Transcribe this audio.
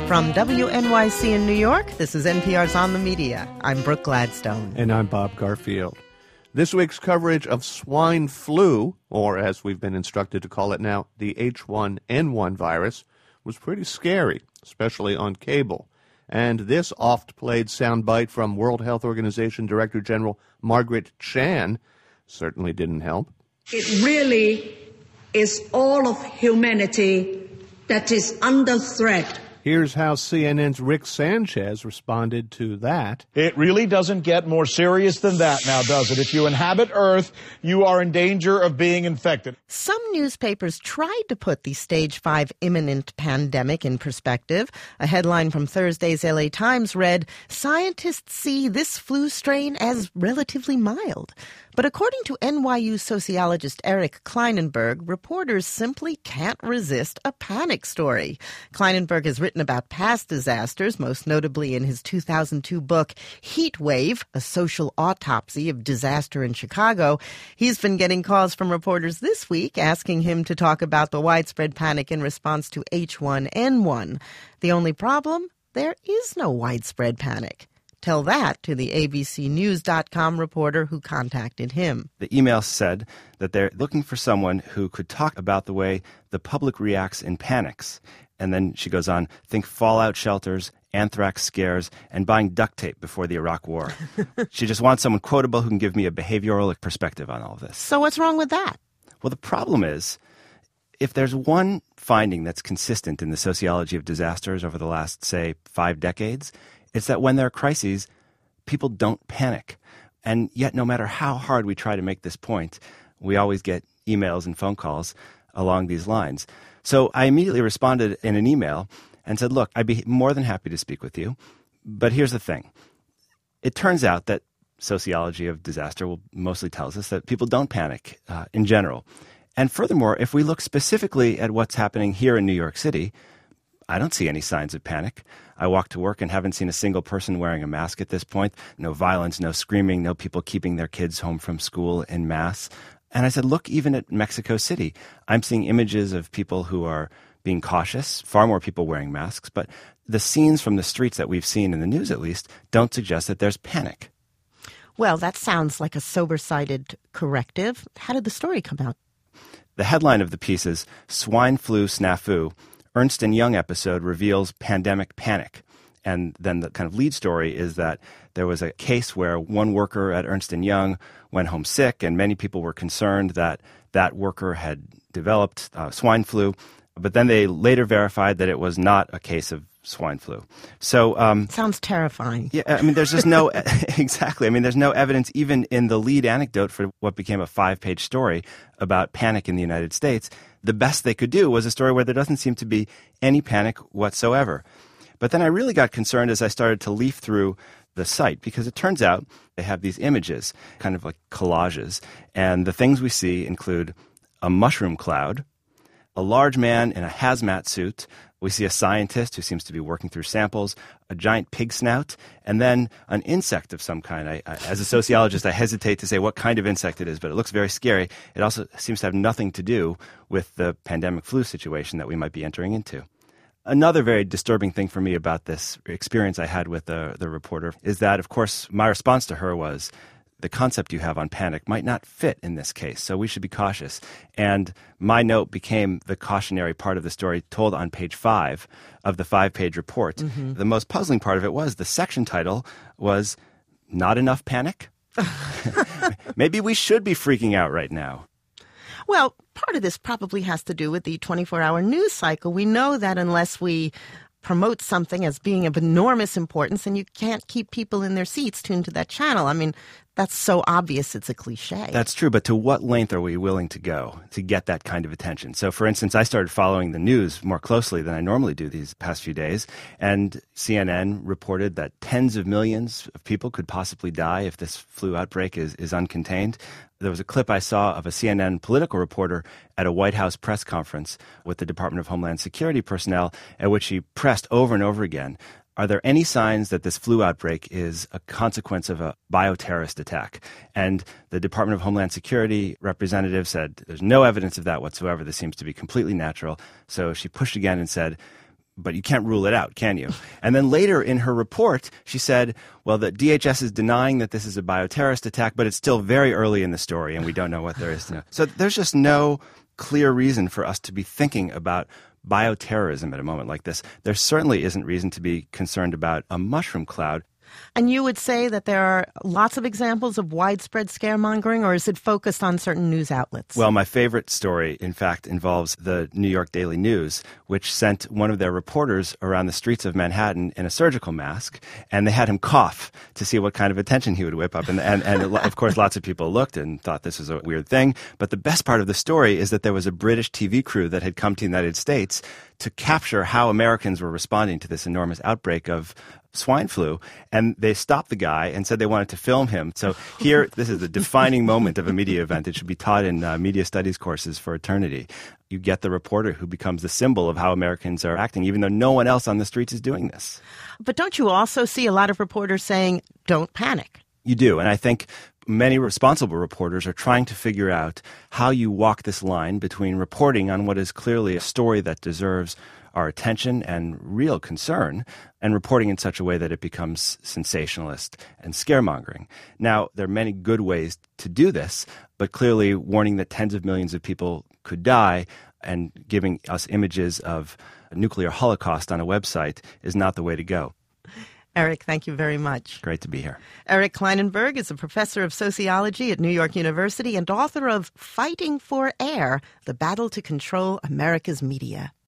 From WNYC in New York, this is NPR's On the Media. I'm Brooke Gladstone. And I'm Bob Garfield. This week's coverage of swine flu, or as we've been instructed to call it now, the H1N1 virus, was pretty scary, especially on cable. And this oft-played soundbite from World Health Organization Director General Margaret Chan certainly didn't help. It really is all of humanity that is under threat. Here's how CNN's Rick Sanchez responded to that. It really doesn't get more serious than that now, does it? If you inhabit Earth, you are in danger of being infected. Some newspapers tried to put the stage 5 imminent pandemic in perspective. A headline from Thursday's LA Times read, "Scientists see this flu strain as relatively mild." But according to NYU sociologist Eric Kleinenberg, reporters simply can't resist a panic story. Kleinenberg has written about past disasters, most notably in his 2002 book, Heat Wave, A Social Autopsy of Disaster in Chicago. He's been getting calls from reporters this week asking him to talk about the widespread panic in response to H1N1. The only problem? There is no widespread panic. Tell that to the ABCnews.com reporter who contacted him. The email said that they're looking for someone who could talk about the way the public reacts in panics. And then she goes on, think fallout shelters, anthrax scares, and buying duct tape before the Iraq War. She just wants someone quotable who can give me a behavioral perspective on all of this. So what's wrong with that? Well, the problem is, if there's one finding that's consistent in the sociology of disasters over the last, say, 5 decades, it's that when there are crises, people don't panic. And yet, no matter how hard we try to make this point, we always get emails and phone calls along these lines. So I immediately responded in an email and said, look, I'd be more than happy to speak with you, but here's the thing. It turns out that sociology of disaster mostly tells us that people don't panic in general. And furthermore, if we look specifically at what's happening here in New York City, I don't see any signs of panic. I walk to work and haven't seen a single person wearing a mask at this point. No violence, no screaming, no people keeping their kids home from school en masse. And I said, look, even at Mexico City, I'm seeing images of people who are being cautious, far more people wearing masks. But the scenes from the streets that we've seen in the news, at least, don't suggest that there's panic. Well, that sounds like a sober-sided corrective. How did the story come out? The headline of the piece is Swine Flu Snafu. Ernst & Young episode reveals pandemic panic. And then the kind of lead story is that there was a case where one worker at Ernst & Young went home sick, and many people were concerned that that worker had developed swine flu. But then they later verified that it was not a case of swine flu. So sounds terrifying. Yeah, I mean, there's just no exactly. I mean, there's no evidence even in the lead anecdote for what became a 5-page story about panic in the United States. The best they could do was a story where there doesn't seem to be any panic whatsoever. But then I really got concerned as I started to leaf through the site, because it turns out they have these images, kind of like collages, and the things we see include a mushroom cloud, a large man in a hazmat suit. We see a scientist who seems to be working through samples, a giant pig snout, and then an insect of some kind. As a sociologist, I hesitate to say what kind of insect it is, but it looks very scary. It also seems to have nothing to do with the pandemic flu situation that we might be entering into. Another very disturbing thing for me about this experience I had with the reporter is that, of course, my response to her was, the concept you have on panic might not fit in this case, so we should be cautious. And my note became the cautionary part of the story told on page 5 of the 5-page report. Mm-hmm. The most puzzling part of it was the section title was, Not Enough Panic? Maybe we should be freaking out right now. Well, part of this probably has to do with the 24-hour news cycle. We know that unless we promote something as being of enormous importance, and you can't keep people in their seats tuned to that channel. I mean, that's so obvious it's a cliche. That's true, but to what length are we willing to go to get that kind of attention? So, for instance, I started following the news more closely than I normally do these past few days, and CNN reported that tens of millions of people could possibly die if this flu outbreak is uncontained. There was a clip I saw of a CNN political reporter at a White House press conference with the Department of Homeland Security personnel, at which he pressed over and over again, are there any signs that this flu outbreak is a consequence of a bioterrorist attack? And the Department of Homeland Security representative said, there's no evidence of that whatsoever. This seems to be completely natural. So she pushed again and said, but you can't rule it out, can you? And then later in her report, she said, well, the DHS is denying that this is a bioterrorist attack, but it's still very early in the story, and we don't know what there is to know. So there's just no clear reason for us to be thinking about bioterrorism at a moment like this. There certainly isn't reason to be concerned about a mushroom cloud. And you would say that there are lots of examples of widespread scaremongering, or is it focused on certain news outlets? Well, my favorite story, in fact, involves the New York Daily News, which sent one of their reporters around the streets of Manhattan in a surgical mask, and they had him cough to see what kind of attention he would whip up. And of course, lots of people looked and thought this was a weird thing. But the best part of the story is that there was a British TV crew that had come to the United States to capture how Americans were responding to this enormous outbreak of swine flu, and they stopped the guy and said they wanted to film him. So here, this is the defining moment of a media event. It should be taught in media studies courses for eternity. You get the reporter who becomes the symbol of how Americans are acting, even though no one else on the streets is doing this. But don't you also see a lot of reporters saying, don't panic? You do, and I think many responsible reporters are trying to figure out how you walk this line between reporting on what is clearly a story that deserves our attention and real concern, and reporting in such a way that it becomes sensationalist and scaremongering. Now, there are many good ways to do this, but clearly warning that tens of millions of people could die and giving us images of a nuclear holocaust on a website is not the way to go. Eric, thank you very much. Great to be here. Eric Klinenberg is a professor of sociology at New York University and author of Fighting for Air, The Battle to Control America's Media.